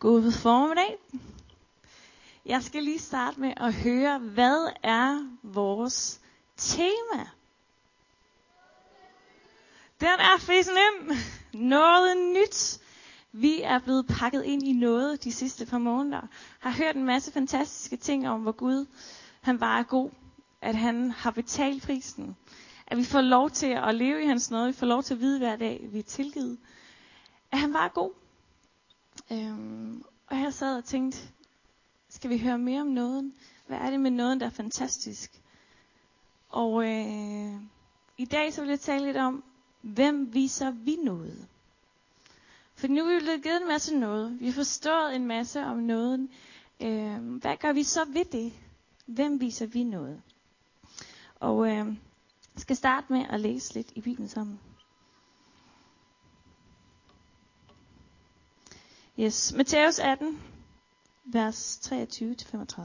God formiddag. Jeg skal lige starte med at høre, hvad er vores tema? Den er fisen ind. Noget nyt. Vi er blevet pakket ind i noget de sidste par måneder. Har hørt en masse fantastiske ting om, hvor Gud han bare er god. At han har betalt prisen. At vi får lov til at leve i hans nåde. Vi får lov til at vide hver dag, vi er tilgivet. At han bare er god. Og jeg sad og tænkte, skal vi høre mere om nåden? Hvad er det med nåden, der er fantastisk? Og i dag så vil jeg tale lidt om, hvem viser vi noget? For nu er vi blevet givet en masse noget. Vi har forstået en masse om nåden. Hvad gør vi så ved det? Hvem viser vi noget? Og jeg skal starte med at læse lidt i Bibelen sammen. Yes, Matthæus 18, vers 23-35.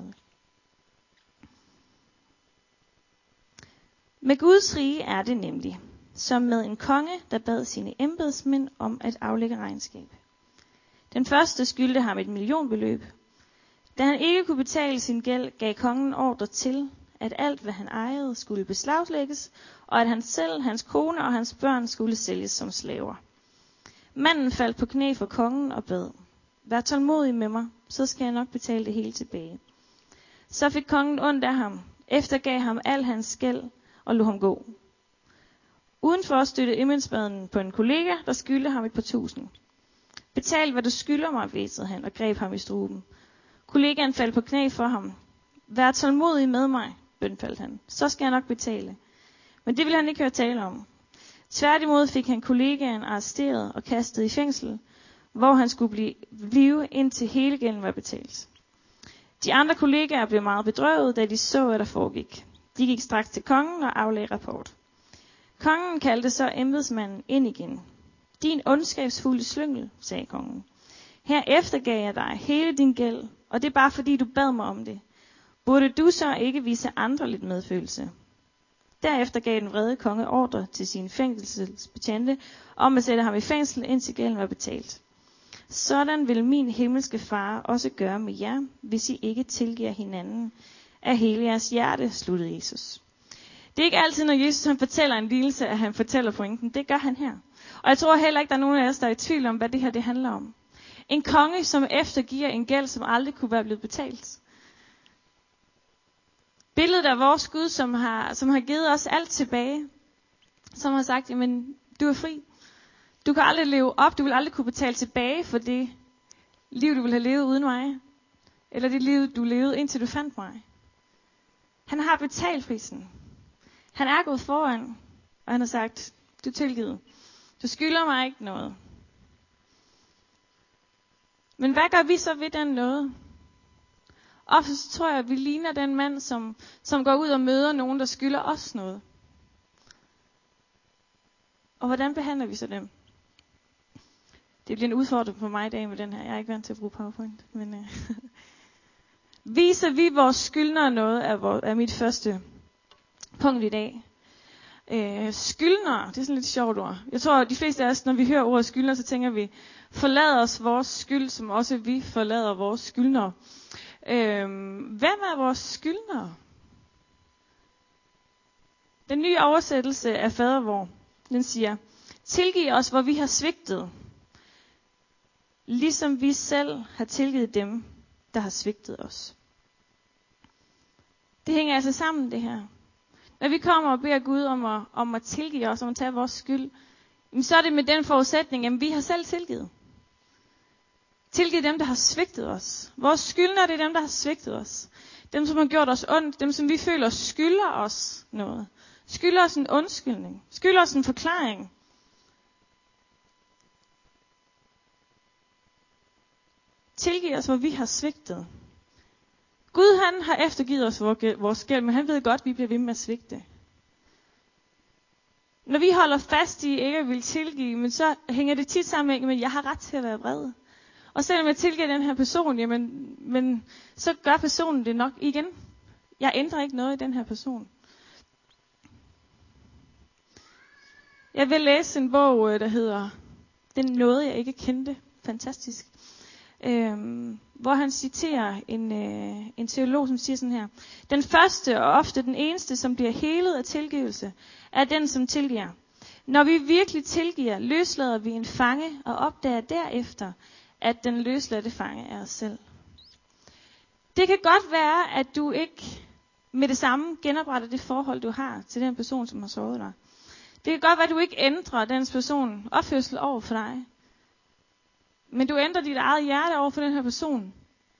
Med Guds rige er det nemlig, som med en konge, der bad sine embedsmænd om at aflægge regnskab. Den første skyldte ham et millionbeløb. Da han ikke kunne betale sin gæld, gav kongen ordre til, at alt, hvad han ejede, skulle beslaglægges, og at han selv, hans kone og hans børn skulle sælges som slaver. Manden faldt på knæ for kongen og bad: Vær tålmodig med mig, så skal jeg nok betale det hele tilbage. Så fik kongen ondt af ham, eftergav ham al hans gæld og lod ham gå. Udenfor støttede embedsmanden på en kollega, der skyldte ham et par tusind. Betal, hvad du skylder mig, hvæsede han og greb ham i struben. Kollegaen faldt på knæ for ham. Vær tålmodig med mig, bønfaldt han, så skal jeg nok betale. Men det ville han ikke høre tale om. Tværtimod fik han kollegaen arresteret og kastet i fængsel, hvor han skulle blive indtil hele gælden var betalt. De andre kollegaer blev meget bedrøvet, da de så, hvad der foregik. De gik straks til kongen og aflagde rapport. Kongen kaldte så embedsmanden ind igen. Din ondskabsfulde slyngel, sagde kongen. Her eftergav jeg dig hele din gæld, og det er bare fordi du bad mig om det. Burde du så ikke vise andre lidt medfølelse? Derefter gav den vrede konge ordre til sine fængselsbetjente om at sætte ham i fængsel, indtil gælden var betalt. Sådan vil min himmelske far også gøre med jer, hvis I ikke tilgiver hinanden af hele jeres hjerte, sluttede Jesus. Det er ikke altid, når Jesus han fortæller en lignelse, at han fortæller pointen. Det gør han her. Og jeg tror heller ikke, der er nogen af os, der er i tvivl om, hvad det her det handler om. En konge, som eftergiver en gæld, som aldrig kunne være blevet betalt. Billedet af vores Gud, som har givet os alt tilbage. Som har sagt, jamen, du er fri. Du kan aldrig leve op, du vil aldrig kunne betale tilbage for det liv, du ville have levet uden mig. Eller det liv, du levede, indtil du fandt mig. Han har betalt prisen. Han er gået foran, og han har sagt, du er tilgivet. Du skylder mig ikke noget. Men hvad gør vi så ved den noget? Ofte så tror jeg, at vi ligner den mand, som går ud og møder nogen, der skylder os noget. Og hvordan behandler vi så dem? Det bliver en udfordring for mig i dag med den her. Jeg er ikke vant til at bruge PowerPoint. Men viser vi vores skyldnere noget af mit første punkt i dag. Skyldnere, det er sådan lidt sjovt ord. Jeg tror, at de fleste af os, når vi hører ordet skyldnere, så tænker vi, forlad os vores skyld, som også vi forlader vores skyldnere. Hvem er vores skyldnere? Den nye oversættelse af fadervor, den siger, tilgiv os, hvor vi har svigtet, ligesom vi selv har tilgivet dem, der har svigtet os. Det hænger altså sammen, det her. Når vi kommer og beder Gud om at tilgive os, om at tage vores skyld, så er det med den forudsætning, at vi har selv tilgivet. Tilgive dem, der har svigtet os. Vores skyldnere, det er dem, der har svigtet os. Dem, som har gjort os ondt. Dem, som vi føler skylder os noget. Skylder os en undskyldning. Skylder os en forklaring. Tilgiv os, hvor vi har svigtet. Gud, han har eftergivet os vores gæld, men han ved godt, at vi bliver ved med at svigte. Når vi holder fast i ikke at ville tilgive, men så hænger det tit sammen med, at jeg har ret til at være vred. Og selvom jeg tilgiver den her person, men så gør personen det nok igen. Jeg ændrer ikke noget i den her person. Jeg vil læse en bog, der hedder Den nåde, jeg ikke kendte. Fantastisk. hvor han citerer en teolog, som siger sådan her: den første og ofte den eneste, som bliver helet af tilgivelse, er den, som tilgiver. Når vi virkelig tilgiver, løslader vi en fange og opdager derefter, at den løsladte fange er os selv. Det kan godt være, at du ikke med det samme genopretter det forhold, du har til den person, som har såret dig. Det kan godt være, at du ikke ændrer den person opførsel over for dig. Men du ændrer dit eget hjerte over for den her person.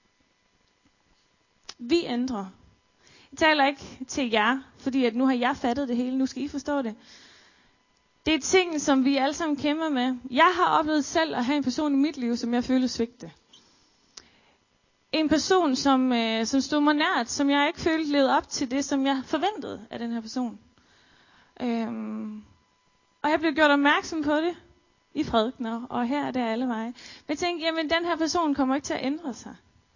Vi ændrer. Jeg taler ikke til jer, fordi at nu har jeg fattet det hele. Nu skal I forstå det. Det er ting, som vi alle sammen kæmper med. Jeg har oplevet selv at have en person i mit liv, som jeg følte svigte. En person, som stod mig nært, som jeg ikke følte levede op til det, som jeg forventede af den her person. Og jeg blev gjort opmærksom på det i prædikener, og her er det alle veje. Men jeg tænkte, jamen den her person kommer ikke til at ændre sig.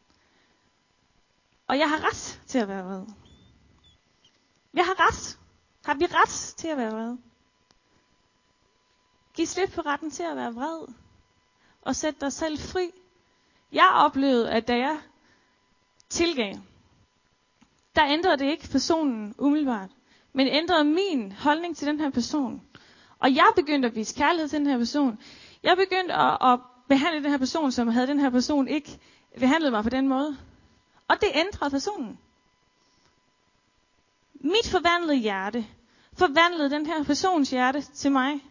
Og jeg har ret til at være vred. Jeg har ret. Har vi ret til at være vred? Giv slip på retten til at være vred. Og sæt dig selv fri. Jeg oplevede, at da jeg tilgav, der ændrede det ikke personen umiddelbart, men ændrede min holdning til den her person. Og jeg begyndte at vise kærlighed til den her person. Jeg begyndte at behandle den her person, som havde den her person ikke behandlet mig på den måde. Og det ændrede personen. Mit forvandlede hjerte forvandlede den her persons hjerte til mig.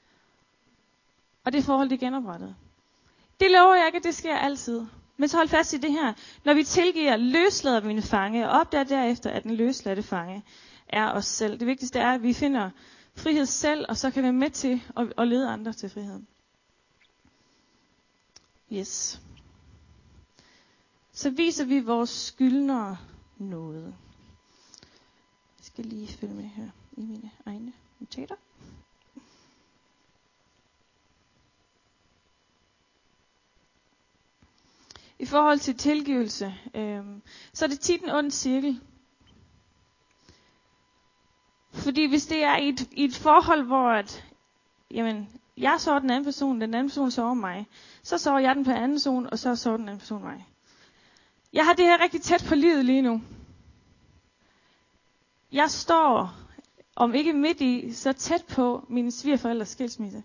Og det forhold, det genoprettede. Det lover jeg ikke, at det sker altid. Men så hold fast i det her. Når vi tilgiver, løslader vi en fange, og opdager derefter, at den løsladte fange er os selv. Det vigtigste er, at vi finder frihed selv, og så kan vi være med til at lede andre til friheden. Yes. Så viser vi vores skyldnere noget. Jeg skal lige følge med her i mine egne notater. I forhold til tilgivelse, så er det tit en ond cirkel. Fordi hvis det er i et forhold, hvor jeg så den anden person så mig, så så jeg den på anden person, og så den anden person mig. Jeg har det her rigtig tæt på livet lige nu. Jeg står, om ikke midt i, så tæt på mine svigerforældres skilsmisse.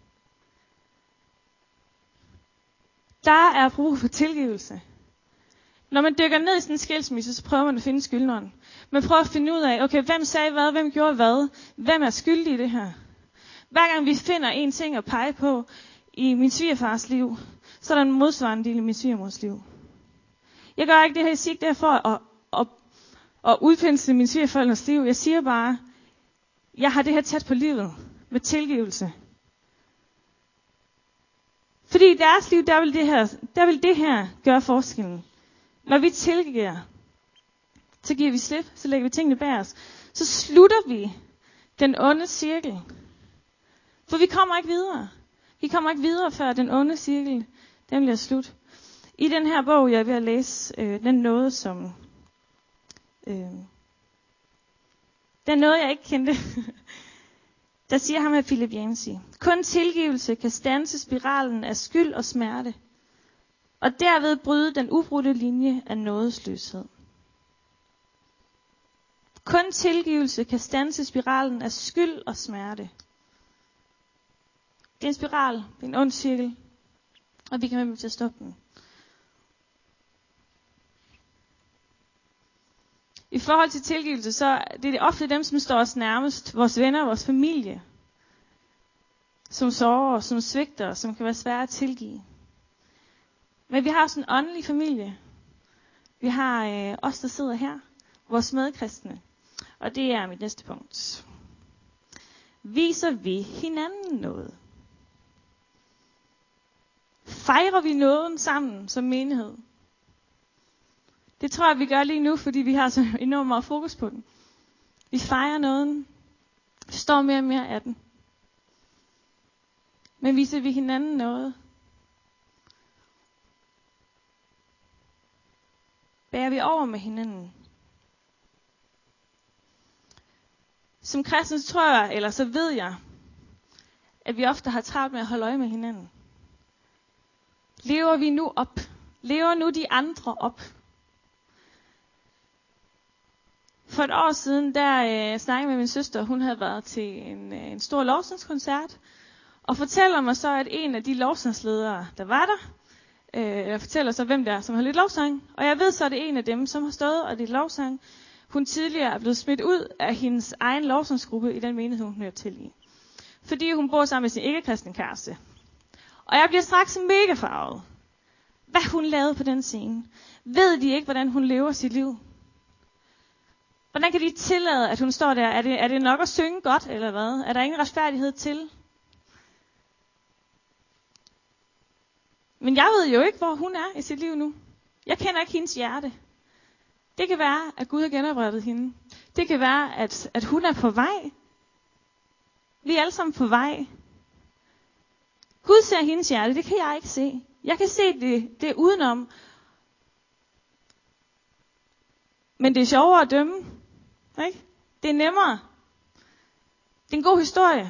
Der er brug for tilgivelse. Når man dykker ned i sådan en skilsmisse, så prøver man at finde skyldneren. Man prøver at finde ud af, okay, hvem sagde hvad, hvem gjorde hvad, hvem er skyldig i det her. Hver gang vi finder en ting at pege på i min svigerfars liv, så er der en modsvarende del i min svigermors liv. Jeg gør ikke det her, jeg siger ikke det her for at udpensle min svigerforældres liv. Jeg siger bare, jeg har det her tæt på livet med tilgivelse. Fordi i deres liv, der vil det her gøre forskellen. Når vi tilgiver, så giver vi slip, så lægger vi tingene bag os. Så slutter vi den onde cirkel. For vi kommer ikke videre. Vi kommer ikke videre, før den onde cirkel, den bliver slut. I den her bog, jeg er ved at læse, den noget, jeg ikke kendte. Der siger ham her Philip Yancey: kun tilgivelse kan standse spiralen af skyld og smerte, og derved bryde den ubrudte linje af nådesløshed. Kun tilgivelse kan standse spiralen af skyld og smerte. Det er en spiral, det er en ond cirkel, og vi kan være med til at stoppe den. I forhold til tilgivelse, så det er det ofte dem, som står os nærmest, vores venner, vores familie, som sorger, som svigter, som kan være svære at tilgive. Men vi har også en åndelig familie. Vi har os, der sidder her, vores medkristne. Og det er mit næste punkt. Viser vi hinanden noget? Fejrer vi nåden sammen som menighed? Det tror jeg, vi gør lige nu, fordi vi har så enormt meget fokus på den. Vi fejrer nåden. Vi står mere og mere af den. Men viser vi hinanden noget? Bærer vi over med hinanden? Som kristne tror jeg, eller så ved jeg, at vi ofte har travlt med at holde øje med hinanden. Lever vi nu op lever nu de andre op. For et år siden, der snakkede jeg med min søster. Hun havde været til en stor lovsangskoncert. Og fortæller mig så, at en af de lovsangsledere, der var der, jeg fortæller så, hvem det er, som har lidt lovsang. Og jeg ved så, at det er en af dem, som har stået og lidt lovsang. Hun tidligere er blevet smidt ud af hendes egen lovsangsgruppe i den menighed, hun hører til i. Fordi hun bor sammen med sin ikke-kristne kæreste. Og jeg bliver straks mega farvet. Hvad hun lavede på den scene. Ved de ikke, hvordan hun lever sit liv? Hvordan kan de tillade, at hun står der? Er det nok at synge godt, eller hvad? Er der ingen retfærdighed til? Men jeg ved jo ikke, hvor hun er i sit liv nu. Jeg kender ikke hendes hjerte. Det kan være, at Gud har genoprettet hende. Det kan være, at hun er på vej. Vi er alle sammen på vej. Gud ser hendes hjerte, det kan jeg ikke se. Jeg kan se det udenom. Men det er sjovere at dømme. Ikke? Det er nemmere. Det er en god historie.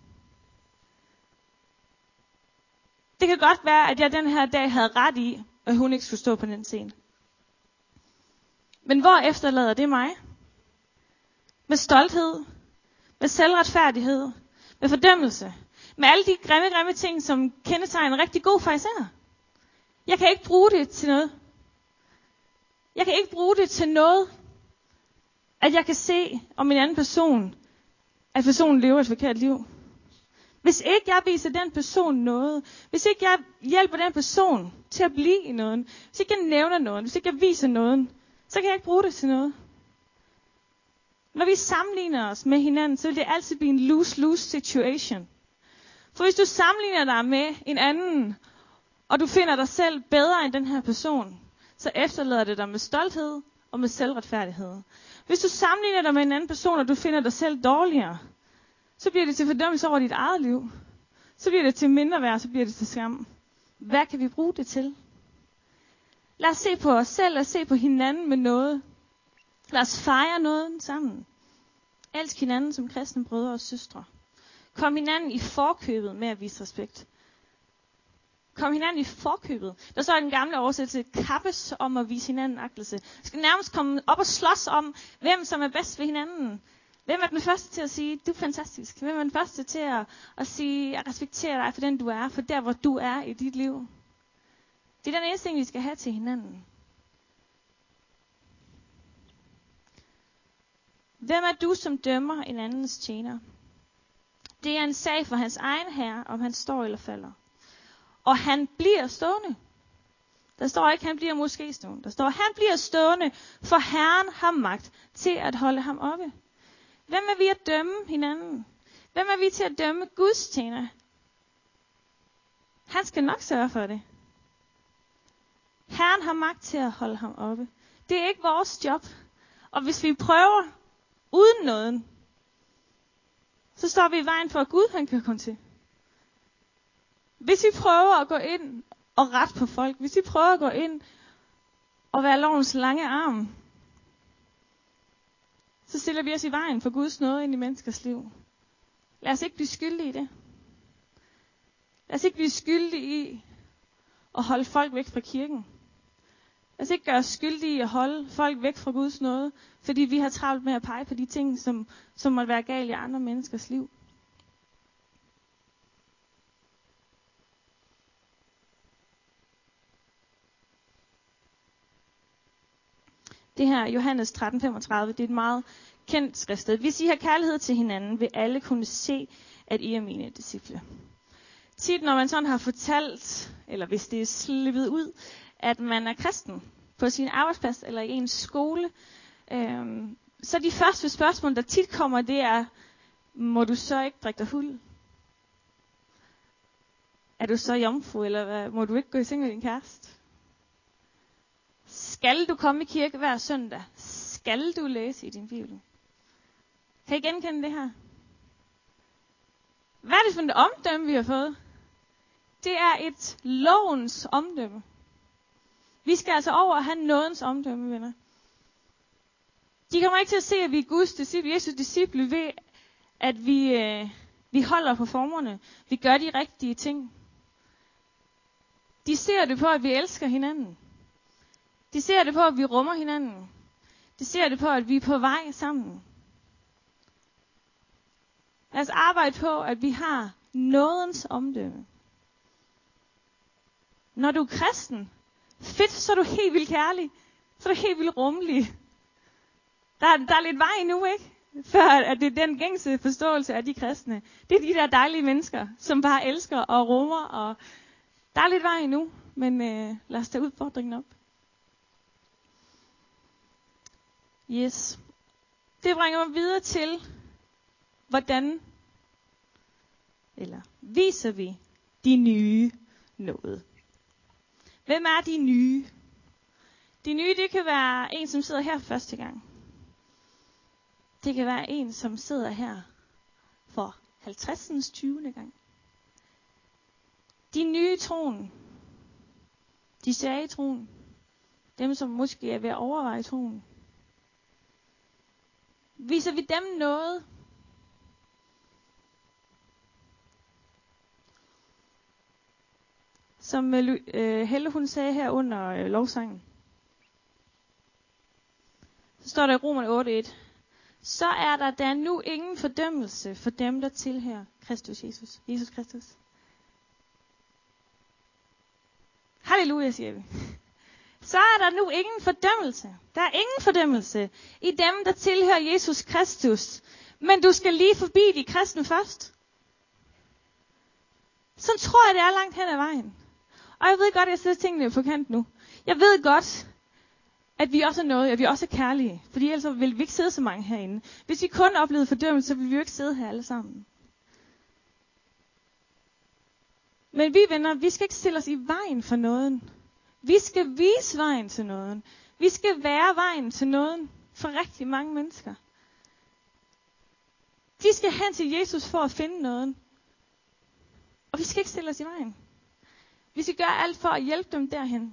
Det kan godt være, at jeg den her dag havde ret i, at hun ikke skulle stå på den scene. Men hvor efterlader det mig? Med stolthed, med selvretfærdighed, med fordømmelse, med alle de grimme ting, som kendetegner en rigtig god fariser. Jeg kan ikke bruge det til noget. Jeg kan ikke bruge det til noget, at jeg kan se om en anden person, at personen lever et forkert liv. Hvis ikke jeg viser den person noget, hvis ikke jeg hjælper den person til at blive i noget, hvis ikke jeg nævner noget, hvis ikke jeg viser noget, så kan jeg ikke bruge det til noget. Når vi sammenligner os med hinanden, så vil det altid blive en lose-lose situation. For hvis du sammenligner dig med en anden, og du finder dig selv bedre end den her person, så efterlader det dig med stolthed og med selvretfærdighed. Hvis du sammenligner dig med en anden person, og du finder dig selv dårligere, så bliver det til fordømmelse over dit eget liv. Så bliver det til mindreværd, så bliver det til skam. Hvad kan vi bruge det til? Lad os se på os selv, lad os se på hinanden med noget. Lad os fejre noget sammen. Elsk hinanden som kristne brødre og søstre. Kom hinanden i forkøbet med at vise respekt. Kom hinanden i forkøbet. Der står i den gamle oversættelse, kappes om at vise hinanden agtelse. Vi skal nærmest komme op og slås om, hvem som er bedst ved hinanden. Hvem er den første til at sige, du er fantastisk? Hvem er den første til at sige, jeg respekterer dig for den du er, for der hvor du er i dit liv? Det er den eneste ting, vi skal have til hinanden. Hvem er du, som dømmer en andens tjener? Det er en sag for hans egen herre, om han står eller falder. Og han bliver stående. Der står ikke, han bliver måske stående. Der står, han bliver stående, for Herren har magt til at holde ham oppe. Hvem er vi at dømme hinanden? Hvem er vi til at dømme Guds tjener? Han skal nok sørge for det. Herren har magt til at holde ham oppe. Det er ikke vores job. Og hvis vi prøver uden noget, så står vi i vejen for, at Gud han kan komme til. Hvis vi prøver at gå ind og rette på folk, hvis vi prøver at gå ind og være lovens lange arm, så stiller vi os i vejen for Guds nåde ind i menneskers liv. Lad os ikke blive skyldige i det. Lad os ikke blive skyldige i at holde folk væk fra kirken. Lad os ikke gøre os skyldige i at holde folk væk fra Guds nåde, fordi vi har travlt med at pege på de ting, som måtte være galt i andre menneskers liv. Det her, Johannes 13:35, det er et meget kendt skriftsted. Hvis I har kærlighed til hinanden, vil alle kunne se, at I er mine disciple. Tit, når man sådan har fortalt, eller hvis det er slippet ud, at man er kristen på sin arbejdsplads eller i ens skole, så de første spørgsmål, der tit kommer, det er, må du så ikke drikke dig fuld? Er du så jomfru, eller hvad? Må du ikke gå i seng med din kæreste? Skal du komme i kirke hver søndag? Skal du læse i din bibel? Kan I genkende det her? Hvad er det for et omdømme, vi har fået? Det er et lovens omdømme. Vi skal altså over at have nådens omdømme, venner. De kommer ikke til at se, at vi er Guds disciple, Jesus disciple, ved at vi holder på formerne. Vi gør de rigtige ting. De ser det på, at vi elsker hinanden. De ser det på, at vi rummer hinanden. De ser det på, at vi er på vej sammen. Lad os arbejde på, at vi har nådens omdømme. Når du er kristen, fedt, så er du helt vildt kærlig. Så er du helt vildt rummelig. Der er lidt vej nu, ikke? Før at det er den gængse forståelse af de kristne. Det er de der dejlige mennesker, som bare elsker og rummer. Og der er lidt vej nu, men lad os tage udfordringen op. Yes. Det bringer mig videre til, hvordan eller viser vi de nye noget. Hvem er de nye? De nye, det kan være en, som sidder her for første gang. Det kan være en, som sidder her for 50. 20. gang. De nye i troen. De svage i troen. Dem, som måske er ved at overveje troen. Viser vi dem noget? Som Helle hun sagde her under lovsangen. Så står der i Romerne 8:1. Så er der nu ingen fordømmelse for dem, der tilhører Kristus Jesus. Jesus Kristus. Halleluja, siger vi. Så er der nu ingen fordømmelse. Der er ingen fordømmelse i dem, der tilhører Jesus Kristus. Men du skal lige forbi de kristne først. Så tror jeg, det er langt hen ad vejen. Og jeg ved godt, at jeg sætter tingene på kant nu. Jeg ved godt, at vi også er noget, at vi også er kærlige. Fordi ellers vil vi ikke sidde så mange herinde. Hvis vi kun oplevede fordømmelse, så ville vi jo ikke sidde her alle sammen. Men vi venner, vi skal ikke stille os i vejen for noget. Vi skal vise vejen til noget. Vi skal være vejen til noget for rigtig mange mennesker. De skal hen til Jesus for at finde noget. Og vi skal ikke stille os i vejen. Vi skal gøre alt for at hjælpe dem derhen.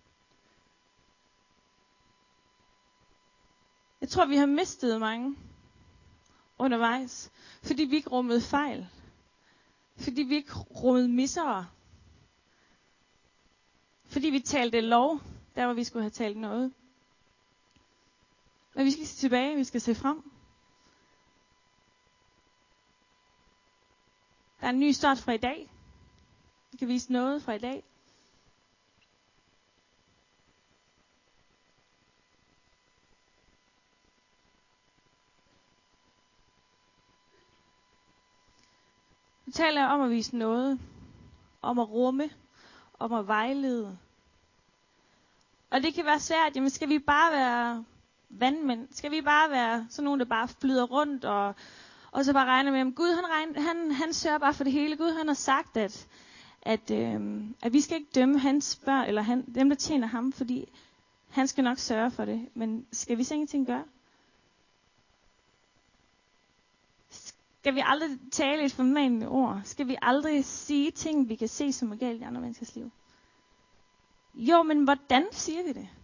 Jeg tror, vi har mistet mange undervejs, fordi vi ikke rummede fejl. Fordi vi ikke rummede misser. Fordi vi talte lov, der hvor vi skulle have talt noget. Men vi skal se tilbage, vi skal se frem. Der er en ny start fra i dag. Vi kan vise noget fra i dag. Nu taler jeg om at vise noget. Om at rumme. Om at vejlede. Og det kan være svært. Jamen skal vi bare være vandmænd? Skal vi bare være sådan nogen, der bare flyder rundt og så bare regner med, at Gud han sørger bare for det hele. Gud han har sagt, at vi skal ikke dømme hans børn, eller dem, der tjener ham, fordi han skal nok sørge for det. Men skal vi så ingenting gøre? Skal vi aldrig tale et formanende ord? Skal vi aldrig sige ting, vi kan se som er galt i andre menneskers liv? Jo, men hvordan siger vi det?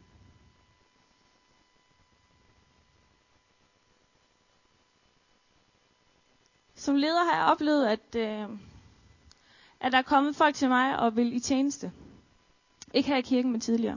Som leder har jeg oplevet, at der er kommet folk til mig og vil i tjeneste. Ikke her i kirken, men tidligere.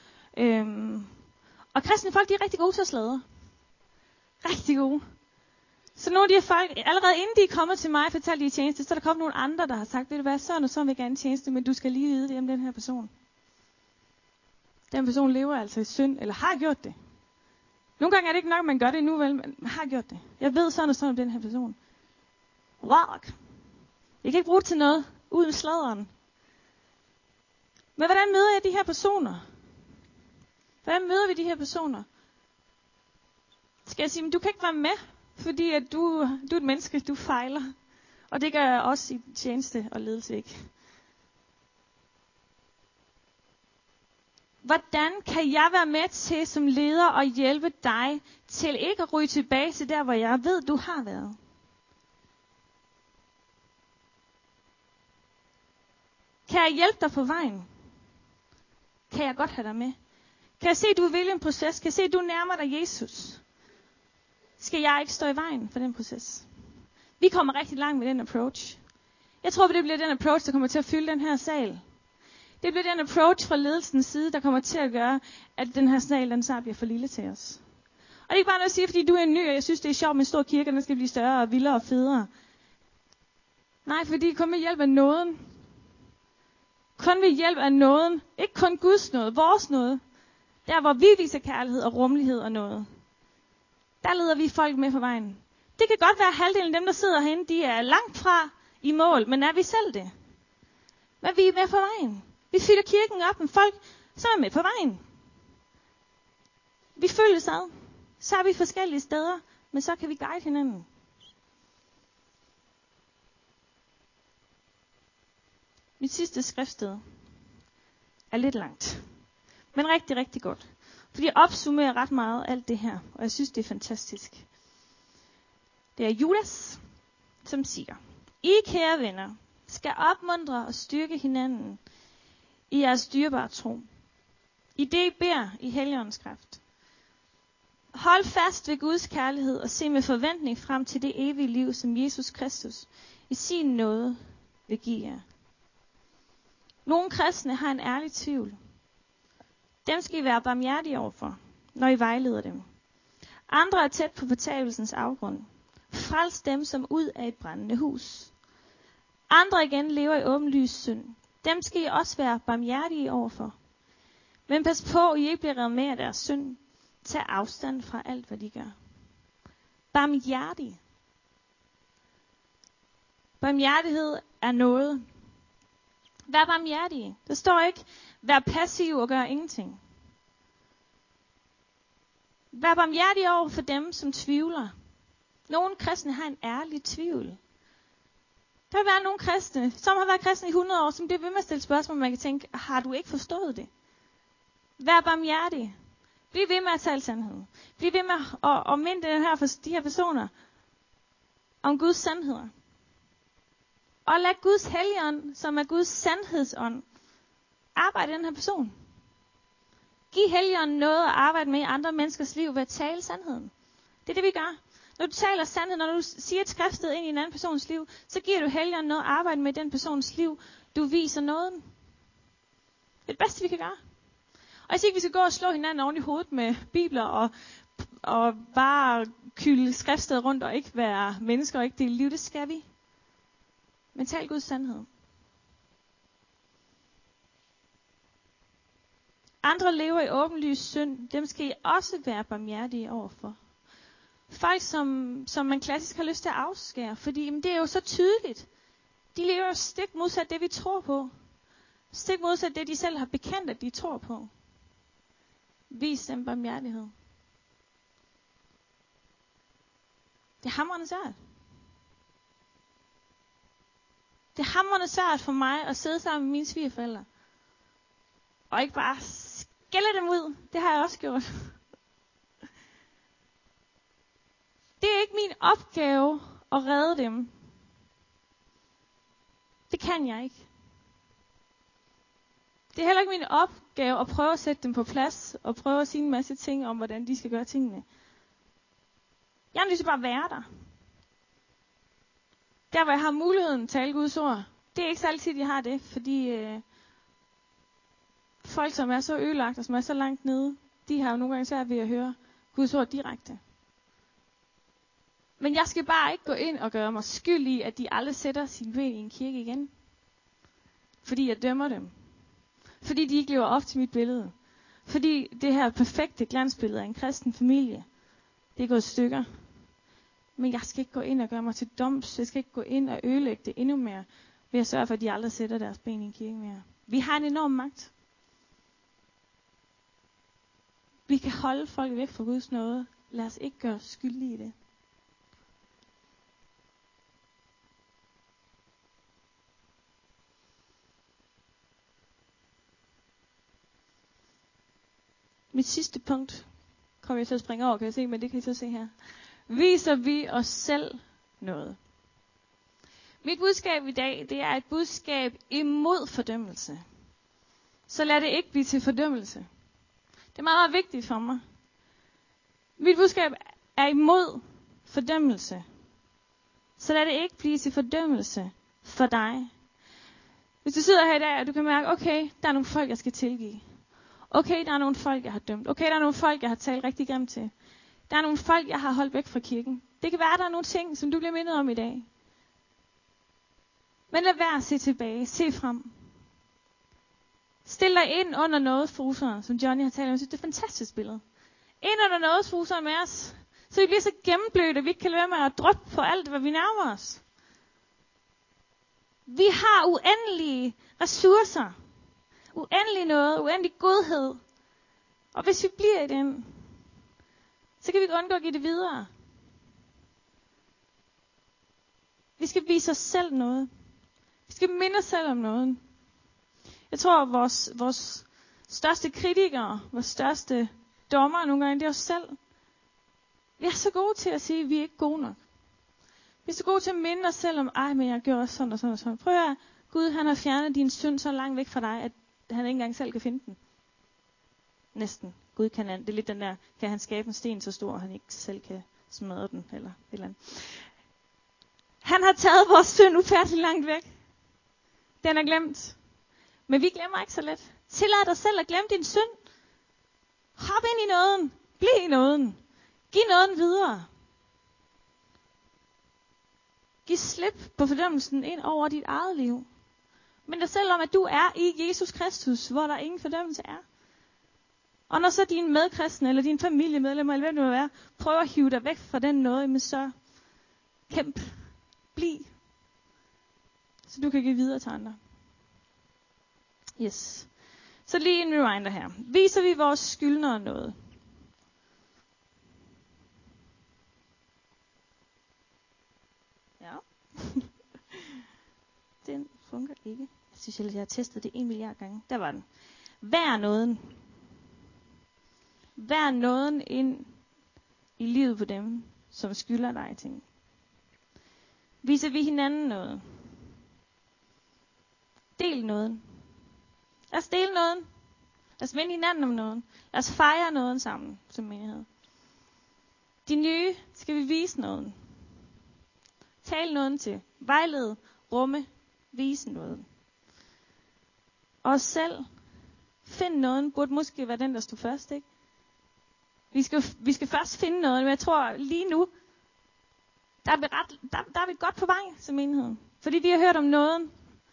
Og kristne folk, de er rigtig gode til at sladre. Rigtig gode. Så nogle af de her folk, allerede inden de er kommet til mig og fortalte de i tjeneste, så er der kommet nogle andre, der har sagt, ved du hvad, sådan og sådan vil jeg gerne tjeneste, men du skal lige vide det om den her person. Den person lever altså i synd, eller har gjort det. Nogle gange er det ikke nok, at man gør det nu, vel, men har gjort det. Jeg ved sådan og sådan om den her person. Wow. Jeg kan ikke bruge det til noget, uden sladeren. Men hvordan møder jeg de her personer? Hvordan møder vi de her personer? Skal jeg sige, du kan ikke være med, fordi at du er et menneske, du fejler. Og det gør også i tjeneste og ledelse ikke. Hvordan kan jeg være med til som leder og hjælpe dig til ikke at ryge tilbage til der, hvor jeg ved, du har været? Kan jeg hjælpe dig på vejen? Kan jeg godt have dig med? Kan jeg se, at du vil en proces? Kan jeg se, at du nærmer dig Jesus? Skal jeg ikke stå i vejen for den proces? Vi kommer rigtig langt med den approach. Jeg tror, det bliver den approach, der kommer til at fylde den her sal. Det bliver den approach fra ledelsens side, der kommer til at gøre, at den her snegl, den snart bliver for lille til os. Og det er ikke bare noget at sige, fordi du er ny, og jeg synes, det er sjovt med en stor kirke, den skal blive større og vildere og federe. Nej, fordi kun med hjælp af nåden. Kun ved hjælp af nåden. Ikke kun Guds nåde, vores nåde. Der hvor vi viser kærlighed og rummelighed og noget. Der leder vi folk med på vejen. Det kan godt være, at halvdelen af dem, der sidder herinde, de er langt fra i mål, men er vi selv det? Men vi er med på vejen. Vi fylder kirken op med folk, som er med på vejen. Vi følges ad. Så er vi forskellige steder, men så kan vi guide hinanden. Mit sidste skriftsted er lidt langt, men rigtig, rigtig godt. Fordi jeg opsummerer ret meget alt det her, og jeg synes, det er fantastisk. Det er Judas, som siger: I, kære venner, skal opmuntre og styrke hinanden i jeres dyrebare tro. I det I beder i Helligåndens kraft. Hold fast ved Guds kærlighed og se med forventning frem til det evige liv, som Jesus Kristus i sin nåde vil give jer. Nogle kristne har en ærlig tvivl. Dem skal I være barmhjertige overfor, når I vejleder dem. Andre er tæt på fortabelsens afgrund. Frels dem som ud af et brændende hus. Andre igen lever i åbenlys synd. Dem skal I også være barmhjertige overfor. Men pas på, at I ikke bliver revet med af deres synd. Tag afstand fra alt, hvad de gør. Barmhjertig. Barmhjertighed er noget. Vær barmhjertig. Der står ikke, vær passiv og gør ingenting. Vær barmhjertig over for dem, som tvivler. Nogle kristne har en ærlig tvivl. Der vil være nogle kristne, som har været kristne i 100 år, som bliver ved med at stille spørgsmål, man kan tænke, har du ikke forstået det? Vær barmhjertig. Bliv ved med at tale sandheden. Bliv ved med at minde de her personer om Guds sandheder. Og lad Guds helligånd, som er Guds sandhedsånd, arbejde i den her person. Giv helligånden noget at arbejde med i andre menneskers liv ved at tale sandheden. Det er det, vi gør. Når du taler sandhed, når du siger et skriftsted ind i en anden persons liv, så giver du helligånden noget at arbejde med i den persons liv. Du viser nåden. Det er det bedste, vi kan gøre. Og jeg siger ikke, vi skal gå og slå hinanden oven i hovedet med bibler og bare kylde skriftstedet rundt og ikke være mennesker og ikke dele liv. Det skal vi. Men tal Guds sandhed. Andre lever i åbenlys synd. Dem skal I også være barmhjertige overfor. Folk, som man klassisk har lyst til at afskære, fordi det er jo så tydeligt. De lever jo stik modsat det, vi tror på. Stik modsat det, de selv har bekendt, at de tror på. Vis dem barmhjertighed. Det er hamrende svært. Det er hamrende svært for mig at sidde sammen med mine svigerforældre. Og ikke bare skælde dem ud. Det har jeg også gjort. Det er ikke min opgave at redde dem. Det kan jeg ikke. Det er heller ikke min opgave at prøve at sætte dem på plads, og prøve at sige en masse ting om, hvordan de skal gøre tingene. Jeg er nødt til bare at være der. Der hvor jeg har muligheden at tale Guds ord, det er ikke så altid, jeg har det, fordi folk, som er så ødelagt og som er så langt nede, de har jo nogle gange svært ved at høre Guds ord direkte. Men jeg skal bare ikke gå ind og gøre mig skyld i, at de aldrig sætter sin ben i en kirke igen. Fordi jeg dømmer dem. Fordi de ikke lever op til mit billede. Fordi det her perfekte glansbillede af en kristen familie, det er gået i stykker. Men jeg skal ikke gå ind og gøre mig til doms. Jeg skal ikke gå ind og ødelægge det endnu mere, ved at sørge for, at de aldrig sætter deres ben i en kirke mere. Vi har en enorm magt. Vi kan holde folk væk fra Guds nåde. Lad os ikke gøre os skyldige i det. Mit sidste punkt kommer jeg til at springe over, kan jeg se, men det kan I så se her. Viser vi os selv noget? Mit budskab i dag, det er et budskab imod fordømmelse. Så lad det ikke blive til fordømmelse. Det er meget, meget vigtigt for mig. Mit budskab er imod fordømmelse. Så lad det ikke blive til fordømmelse for dig. Hvis du sidder her i dag, og du kan mærke, okay, der er nogle folk, jeg skal tilgive. Okay, der er nogle folk, jeg har dømt. Okay, der er nogle folk, jeg har talt rigtig grimt til. Der er nogle folk, jeg har holdt væk fra kirken. Det kan være, der er nogle ting, som du bliver mindet om i dag. Men lad være at se tilbage. Se frem. Stil dig ind under nådesfruseren, som Johnny har talt om. Jeg synes, det er et fantastisk billede. Ind under nådesfruseren med os. Så vi bliver så gennemblødt, at vi ikke kan lade være med at dryppe på alt, hvad vi nærmer os. Vi har uendelige ressourcer. Uendelig noget. Uendelig godhed. Og hvis vi bliver i den, så kan vi ikke undgå at give det videre. Vi skal vise os selv noget. Vi skal minde os selv om noget. Jeg tror, at vores største kritikere, vores største dommer nogle gange, det er os selv. Vi er så gode til at sige, at vi er ikke gode nok. Vi er så gode til at minde os selv om, men jeg gør også sådan og sådan og sådan. Prøv at høre, Gud han har fjernet din synd så langt væk fra dig, at han ikke engang selv kan finde den. Næsten. Gud kan det er lidt den der, kan han skabe en sten så stor, at han ikke selv kan smadre den, eller et eller andet. Han har taget vores synd ufattelig langt væk. Den er glemt. Men vi glemmer ikke så let. Tillad dig selv at glemme din synd. Hop ind i nåden. Bliv i nåden. Giv nåden videre. Giv slip på fordømmelsen ind over dit eget liv. Men dig selv om, at du er i Jesus Kristus, hvor der ingen fordømmelse er. Og når så din medkristne, eller din familiemedlem, eller hvem det må være, prøver at hive dig væk fra den nåde, men så kæmp. Bliv. Så du kan give videre til andre. Yes. Så lige en reminder her. Viser vi vores skyldnere noget? Ja. Den fungerer ikke. Jeg synes, jeg har testet det 1 milliard gange. Der var den. Vær nåden. Vær nåden ind i livet på dem, som skylder dig ting. Viser vi hinanden noget? Del nåden. Lad os dele nåden. Lad os minde hinanden om nåden. Lad os fejre nåden sammen som menighed. De nye skal vi vise nåden. Tal nåden til. Vejlede, rumme, vise nåden. Og selv find nåden burde måske være den, der står først, ikke? Vi skal først finde noget, men jeg tror lige nu, der er vi godt på vej som menighed. Fordi vi har hørt om nåden.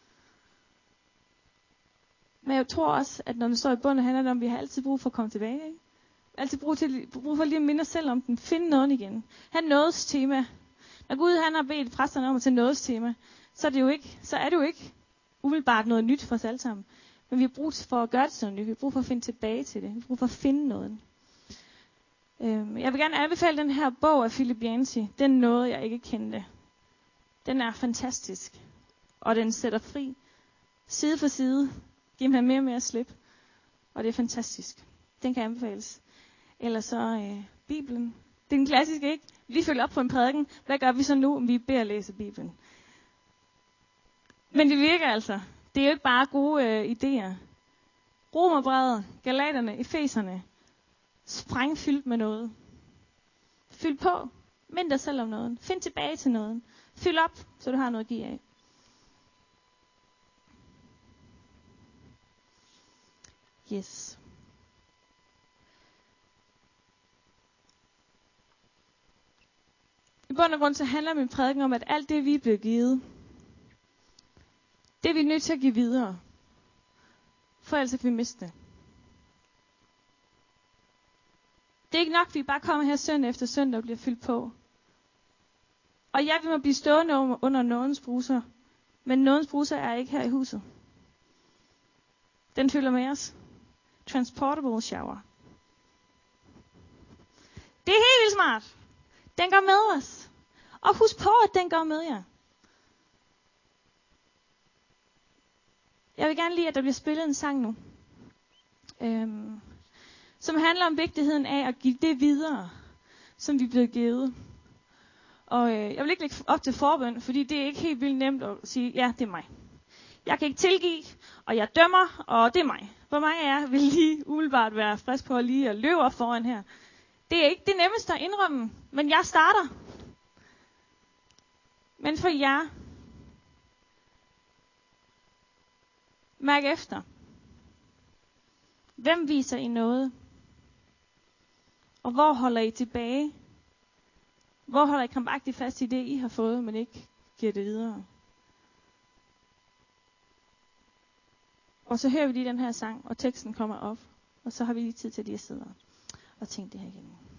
Men jeg tror også, at når vi står i bunden, handler det om, at vi har altid brug for at komme tilbage. Ikke? Altid brug for lige at minde os selv om den. Finde nåden igen. Ha' nådestema. Når Gud han har bedt præsterne om at tage nådestema, så er det jo ikke umiddelbart noget nyt for os alle sammen. Men vi har brug for at gøre det sådan nyt. Vi har brug for at finde tilbage til det. Vi har brug for at finde nåden. Jeg vil gerne anbefale den her bog af Philip Yancey. Den nåde, jeg ikke kendte. Den er fantastisk. Og den sætter fri. Side for side. Giver ham mere og mere slip. Og det er fantastisk. Den kan anbefales. Ellers så Bibelen. Det er den klassiske, ikke? Vi følger op på en prædiken. Hvad gør vi så nu, om vi beder at læse Bibelen? Men det virker altså. Det er jo ikke bare gode idéer. Romerbrevet, Galaterne, Efeserne. Sprængfyldt med noget. Fyld på. Mind dig selv om noget. Find tilbage til noget. Fyld op, så du har noget at give af. Yes. I bund og grund så handler min prædiken om, at alt det, vi er blevet givet, det er vi nødt til at give videre. For ellers kan vi miste det. Det er ikke nok, at vi bare kommer her søndag efter søndag og bliver fyldt på. Og ja, vi må blive stående under nådens bruser. Men nådens bruser er ikke her i huset. Den følger med os. Transportable shower. Det er helt vildt smart. Den går med os. Og husk på, at den går med jer. Jeg vil gerne lide, at der bliver spillet en sang nu. Som handler om vigtigheden af at give det videre, som vi er blevet givet. Og jeg vil ikke lægge op til forbøn, fordi det er ikke helt vildt nemt at sige, ja, det er mig. Jeg kan ikke tilgive, og jeg dømmer, og det er mig. Hvor mange af jer vil lige umiddelbart være frisk på at lige at løbe op foran her? Det er ikke det nemmeste at indrømme, men jeg starter. Men for jer, Mærk efter. Hvem viser I noget? Og hvor holder I tilbage? Hvor holder I krampagtigt fast i det, I har fået, men ikke giver det videre? Og så hører vi lige den her sang, og teksten kommer op. Og så har vi lige tid til lige at sidde og tænke det her igennem.